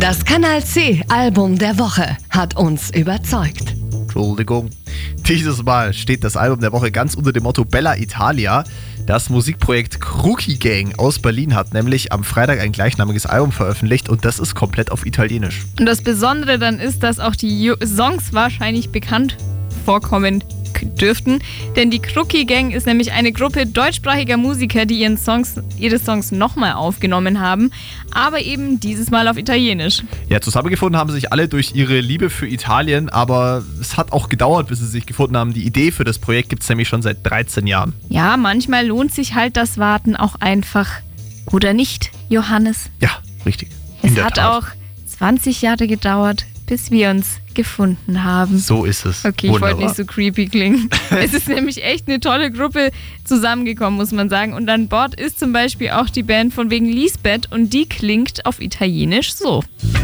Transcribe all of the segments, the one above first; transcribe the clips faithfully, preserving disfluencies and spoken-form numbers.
Das Kanal C Album der Woche hat uns überzeugt. Entschuldigung. Dieses Mal steht das Album der Woche ganz unter dem Motto Bella Italia. Das Musikprojekt Crookie Gang aus Berlin hat nämlich am Freitag ein gleichnamiges Album veröffentlicht und das ist komplett auf Italienisch. Und das Besondere dann ist, dass auch die Songs wahrscheinlich bekannt vorkommen dürften, denn die Crookie Gang ist nämlich eine Gruppe deutschsprachiger Musiker, die ihren Songs, ihre Songs nochmal aufgenommen haben, aber eben dieses Mal auf Italienisch. Ja, zusammengefunden haben sich alle durch ihre Liebe für Italien, aber es hat auch gedauert, bis sie sich gefunden haben. Die Idee für das Projekt gibt es nämlich schon seit dreizehn Jahren. Ja, manchmal lohnt sich halt das Warten auch einfach. Oder nicht, Johannes? Ja, richtig. Es hat Tat. auch zwanzig Jahre gedauert, bis wir uns gefunden haben. So ist es. Okay, Wunderbar. Ich wollte nicht so creepy klingen. Es ist nämlich echt eine tolle Gruppe zusammengekommen, muss man sagen. Und an Bord ist zum Beispiel auch die Band von wegen Lisbeth und die klingt auf Italienisch so.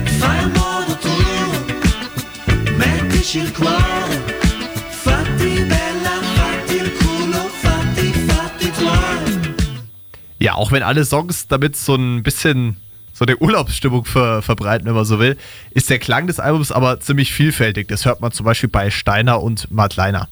Ja, auch wenn alle Songs damit so ein bisschen so eine Urlaubsstimmung ver, verbreiten, wenn man so will, ist der Klang des Albums aber ziemlich vielfältig. Das hört man zum Beispiel bei Steiner und Madleiner.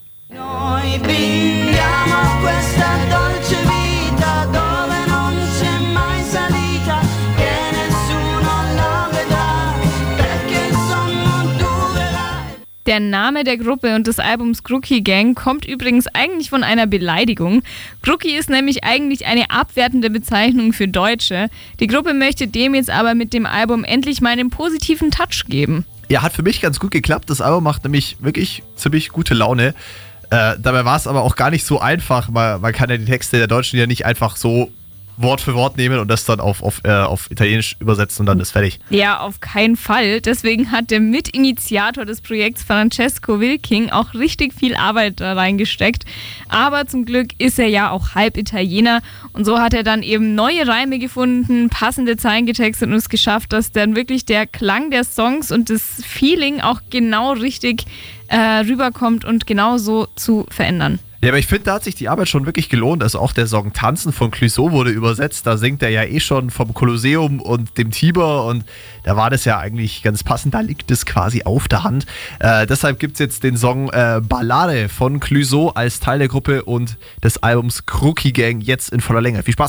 Der Name der Gruppe und des Albums Crookie Gang kommt übrigens eigentlich von einer Beleidigung. Crookie ist nämlich eigentlich eine abwertende Bezeichnung für Deutsche. Die Gruppe möchte dem jetzt aber mit dem Album endlich mal einen positiven Touch geben. Ja, hat für mich ganz gut geklappt. Das Album macht nämlich wirklich ziemlich gute Laune. Äh, dabei war es aber auch gar nicht so einfach. Man, man kann ja die Texte der Deutschen ja nicht einfach so Wort für Wort nehmen und das dann auf, auf, äh, auf Italienisch übersetzen und dann ist fertig. Ja, auf keinen Fall. Deswegen hat der Mitinitiator des Projekts, Francesco Wilking, auch richtig viel Arbeit da reingesteckt. Aber zum Glück ist er ja auch halb Italiener und so hat er dann eben neue Reime gefunden, passende Zeilen getextet und es geschafft, dass dann wirklich der Klang der Songs und das Feeling auch genau richtig äh, rüberkommt und genau so zu verändern. Ja, aber ich finde, da hat sich die Arbeit schon wirklich gelohnt. Also auch der Song Tanzen von Clouseau wurde übersetzt. Da singt er ja eh schon vom Kolosseum und dem Tiber und da war das ja eigentlich ganz passend. Da liegt es quasi auf der Hand. Äh, deshalb gibt es jetzt den Song äh, Ballare von Clouseau als Teil der Gruppe und des Albums Crookie Gang jetzt in voller Länge. Viel Spaß!